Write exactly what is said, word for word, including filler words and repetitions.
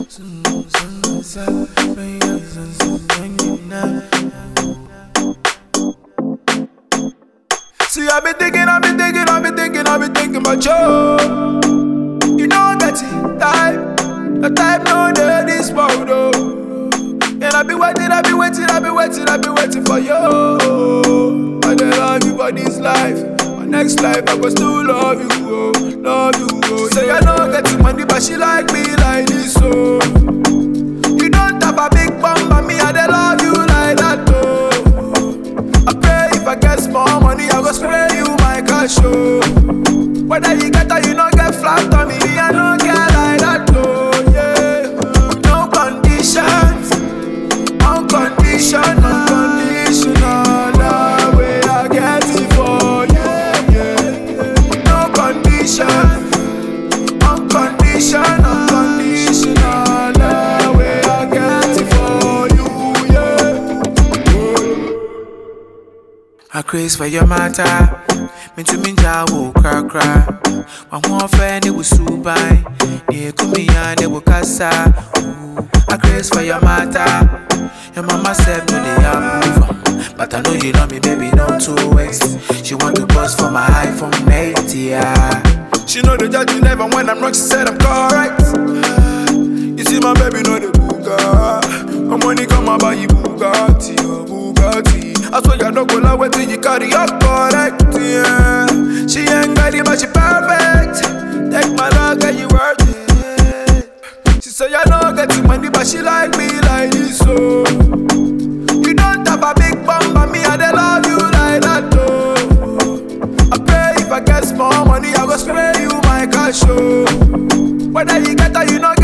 See, I've been thinking, I've been thinking, I've been thinking, I've been thinking about you. You know that type, the type no day this world, oh. And I've been waiting, I've been waiting, I've been waiting, I've been waiting for you. I don't love you for this life. My next life, I go still love you, oh, love you, oh. Say I don't get the money, but she like me like this, oh. You don't have a big bum, but me, I don't love you like that, oh. I pray if I get small money, I go spray you my cash, oh. Whether you get or you don't get flat on me, I don't get like that, oh, yeah. No conditions, unconditional, unconditional, the way I get it for you, yeah. No conditions, unconditional, unconditional, the way I get it for you, yeah. I craze for your matter. Me to me jawo cry cry. One more friend it was subai. Near kumia they will kasa. I craze for your matter. Your mama said no they are move. But I know you love me, baby, not to waste. She want to bust for my iPhone eight, yeah. She know the judge never when I'm wrong, she said I'm correct. You see my baby know the Bugatti. I'm when he come about you Bugatti, oh Bugatti. I swear you don't go lie wait till you carry your correct, yeah. She ain't ready but she perfect. Take my love and you worth it. She say you don't get the money but she like me like this, oh. You don't have a big bum but me I dey love you like that, oh. I pray if I get small money I go spray you my cash, oh. Whether you get or you don't